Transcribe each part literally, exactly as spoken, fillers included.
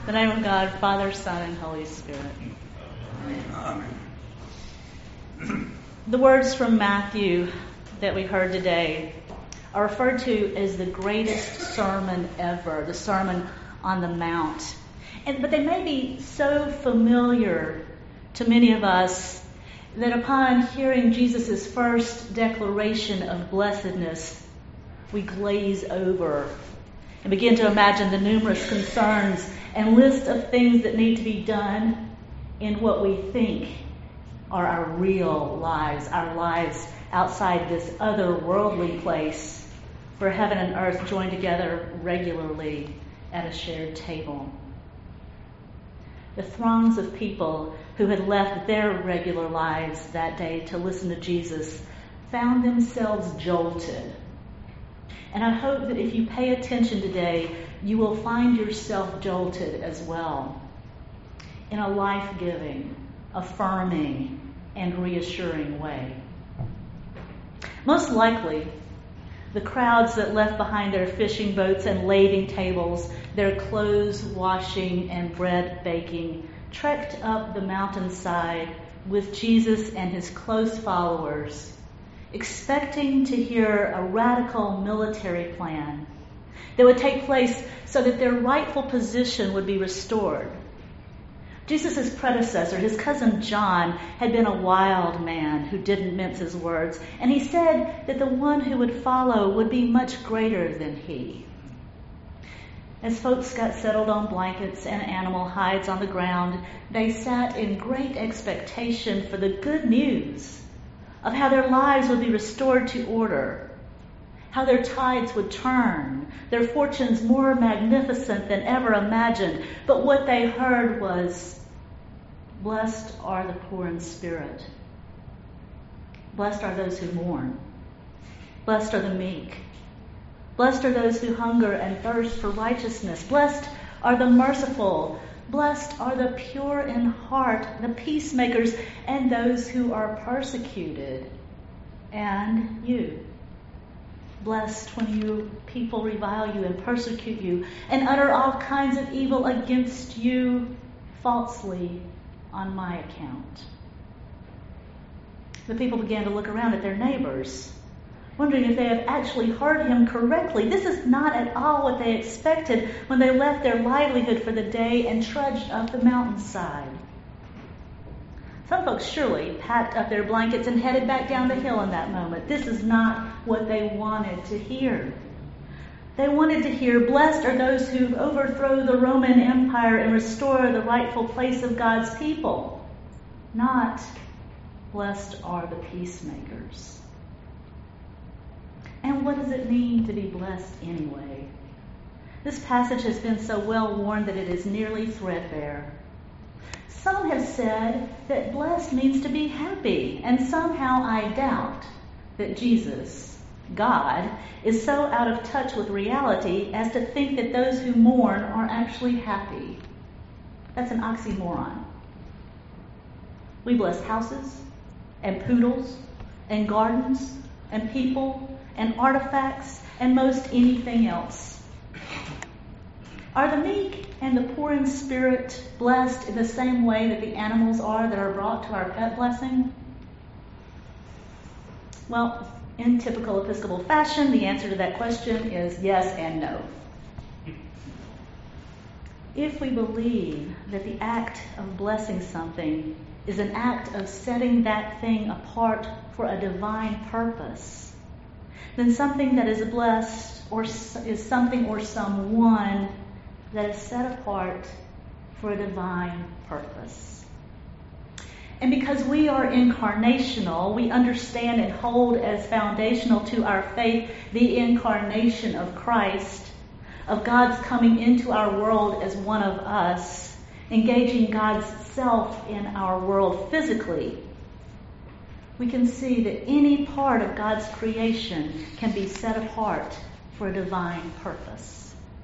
In the name of God, Father, Son, and Holy Spirit. Amen. The words from Matthew that we heard today are referred to as the greatest sermon ever, the Sermon on the Mount. And, but they may be so familiar to many of us that upon hearing Jesus' first declaration of blessedness, we glaze over and begin to imagine the numerous concerns and list of things that need to be done in what we think are our real lives, our lives outside this otherworldly place where heaven and earth join together regularly at a shared table. The throngs of people who had left their regular lives that day to listen to Jesus found themselves jolted. And I hope that if you pay attention today, you will find yourself jolted as well, in a life-giving, affirming, and reassuring way. Most likely, the crowds that left behind their fishing boats and lading tables, their clothes washing and bread baking, trekked up the mountainside with Jesus and his close followers, expecting to hear a radical military plan that would take place so that their rightful position would be restored. Jesus' predecessor, his cousin John, had been a wild man who didn't mince his words, and he said that the one who would follow would be much greater than he. As folks got settled on blankets and animal hides on the ground, they sat in great expectation for the good news of how their lives would be restored to order, how their tides would turn, their fortunes more magnificent than ever imagined. But what they heard was, "Blessed are the poor in spirit. Blessed are those who mourn. Blessed are the meek. Blessed are those who hunger and thirst for righteousness. Blessed are the merciful. Blessed are the pure in heart, the peacemakers, and those who are persecuted. And you. Blessed when you people revile you and persecute you and utter all kinds of evil against you falsely on my account." The people began to look around at their neighbors, wondering if they had actually heard him correctly. This is not at all what they expected when they left their livelihood for the day and trudged up the mountainside. Some folks surely packed up their blankets and headed back down the hill in that moment. This is not what they wanted to hear. They wanted to hear, "Blessed are those who overthrow the Roman Empire and restore the rightful place of God's people." Not, "Blessed are the peacemakers." And what does it mean to be blessed anyway? This passage has been so well worn that it is nearly threadbare. Some have said that blessed means to be happy, and somehow I doubt that Jesus, God, is so out of touch with reality as to think that those who mourn are actually happy. That's an oxymoron. We bless houses and poodles and gardens and people and artifacts and most anything else. Are the meek and the poor in spirit blessed in the same way that the animals are that are brought to our pet blessing? Well, in typical Episcopal fashion, the answer to that question is yes and no. If we believe that the act of blessing something is an act of setting that thing apart for a divine purpose, then something that is blessed or is something or someone that is set apart for a divine purpose. And because we are incarnational, we understand and hold as foundational to our faith the incarnation of Christ, of God's coming into our world as one of us, engaging God's self in our world physically. We can see that any part of God's creation can be set apart for a divine purpose.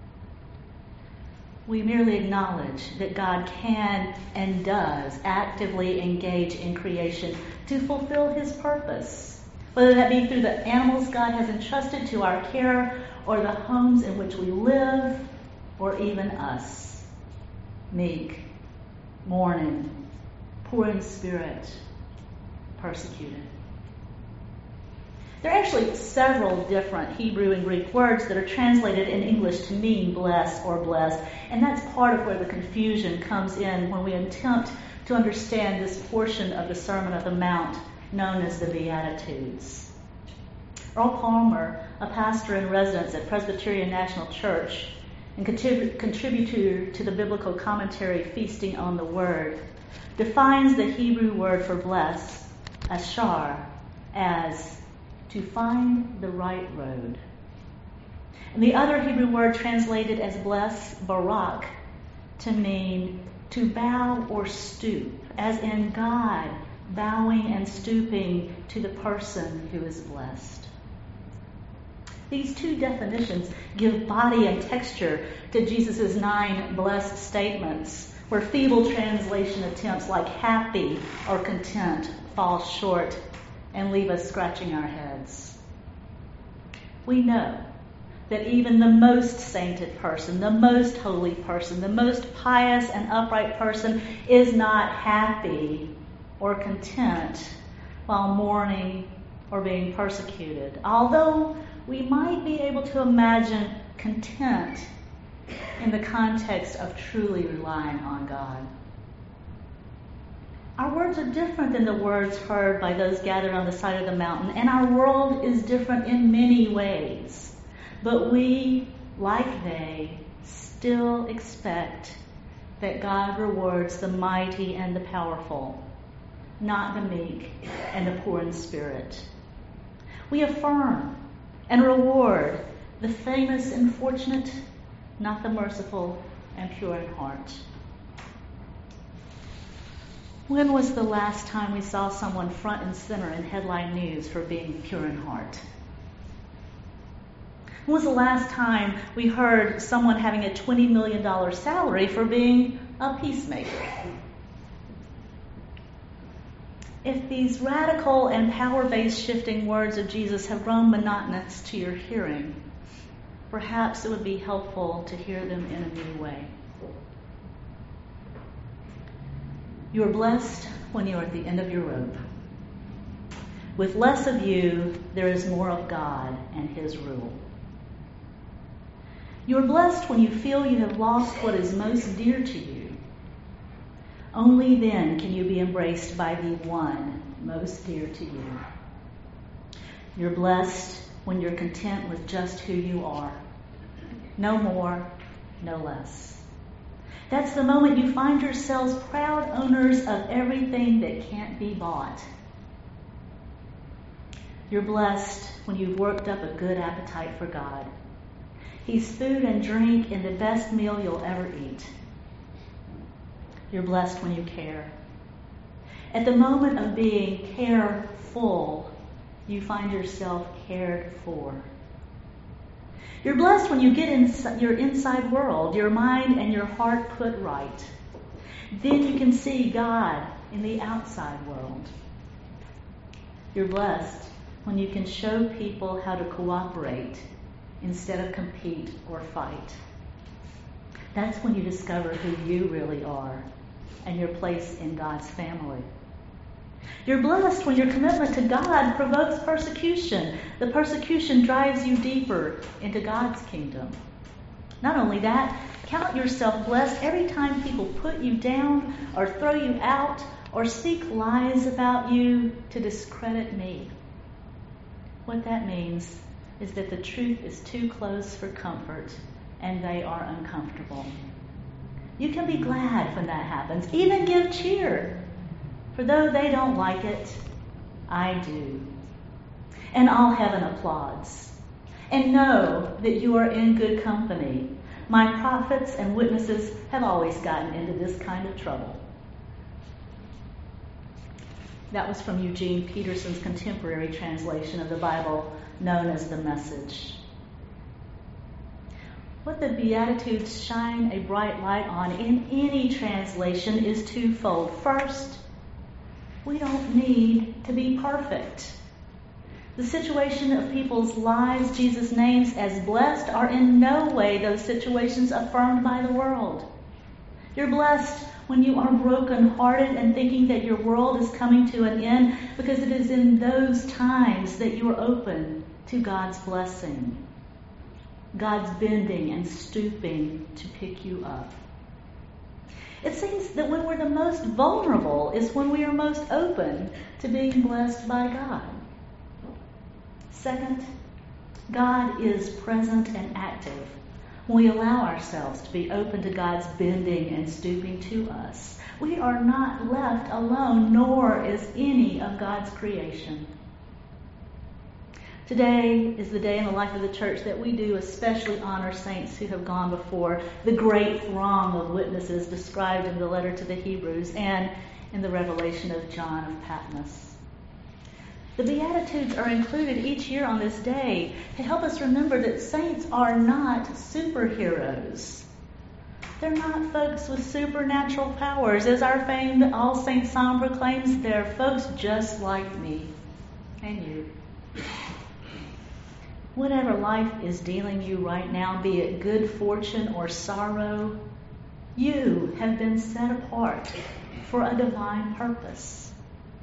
We merely acknowledge that God can and does actively engage in creation to fulfill his purpose, whether that be through the animals God has entrusted to our care or the homes in which we live or even us. meek, mourning, poor in spirit, persecuted. There are actually several different Hebrew and Greek words that are translated in English to mean bless or blessed, and that's part of where the confusion comes in when we attempt to understand this portion of the Sermon on the Mount known as the Beatitudes. Earl Palmer, a pastor in residence at Presbyterian National Church and contrib- contributor to the biblical commentary Feasting on the Word, defines the Hebrew word for bless, ashar, as to find the right road. And the other Hebrew word translated as bless, barak, to mean to bow or stoop, as in God bowing and stooping to the person who is blessed. These two definitions give body and texture to Jesus' nine blessed statements, where feeble translation attempts like happy or content fall short and leave us scratching our heads. We know that even the most sainted person, the most holy person, the most pious and upright person is not happy or content while mourning or being persecuted, although we might be able to imagine content in the context of truly relying on God. Our words are different than the words heard by those gathered on the side of the mountain, and our world is different in many ways. But we, like they, still expect that God rewards the mighty and the powerful, not the meek and the poor in spirit. We affirm and reward the famous and fortunate, not the merciful and pure in heart. When was the last time we saw someone front and center in headline news for being pure in heart? When was the last time we heard someone having a twenty million dollars salary for being a peacemaker? If these radical and power-based shifting words of Jesus have grown monotonous to your hearing, perhaps it would be helpful to hear them in a new way. You are blessed when you are at the end of your rope. With less of you, there is more of God and His rule. You are blessed when you feel you have lost what is most dear to you. Only then can you be embraced by the one most dear to you. You're blessed when you're content with just who you are. No more, no less. That's the moment you find yourselves proud owners of everything that can't be bought. You're blessed when you've worked up a good appetite for God. He's food and drink in the best meal you'll ever eat. You're blessed when you care. At the moment of being careful, you find yourself cared for. You're blessed when you get in your inside world, your mind and your heart put right. Then you can see God in the outside world. You're blessed when you can show people how to cooperate instead of compete or fight. That's when you discover who you really are and your place in God's family. You're blessed when your commitment to God provokes persecution. The persecution drives you deeper into God's kingdom. Not only that, count yourself blessed every time people put you down or throw you out or speak lies about you to discredit me. What that means is that the truth is too close for comfort and they are uncomfortable. You can be glad when that happens. Even give cheer. For though they don't like it, I do. And all heaven applauds. And know that you are in good company. My prophets and witnesses have always gotten into this kind of trouble. That was from Eugene Peterson's contemporary translation of the Bible, known as The Message. What the Beatitudes shine a bright light on in any translation is twofold. First, we don't need to be perfect. The situation of people's lives Jesus names as blessed are in no way those situations affirmed by the world. You're blessed when you are brokenhearted and thinking that your world is coming to an end, because it is in those times that you are open to God's blessing, God's bending and stooping to pick you up. It seems that when we're the most vulnerable is when we are most open to being blessed by God. Second, God is present and active when we allow ourselves to be open to God's bending and stooping to us. We are not left alone, nor is any of God's creation. Today is the day in the life of the church that we do especially honor saints who have gone before, the great throng of witnesses described in the letter to the Hebrews and in the revelation of John of Patmos. The Beatitudes are included each year on this day to help us remember that saints are not superheroes. They're not folks with supernatural powers. As our famed All Saints Psalm proclaims, they're folks just like me and you. Whatever life is dealing you right now, be it good fortune or sorrow, you have been set apart for a divine purpose.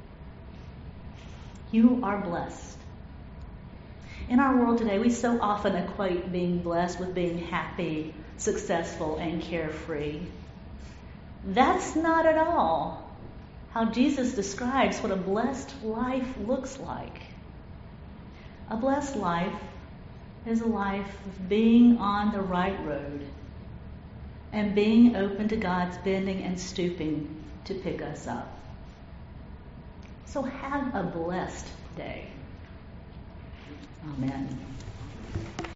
You are blessed. In our world today, we so often equate being blessed with being happy, successful, and carefree. That's not at all how Jesus describes what a blessed life looks like. A blessed life is a life of being on the right road and being open to God's bending and stooping to pick us up. So have a blessed day. Amen.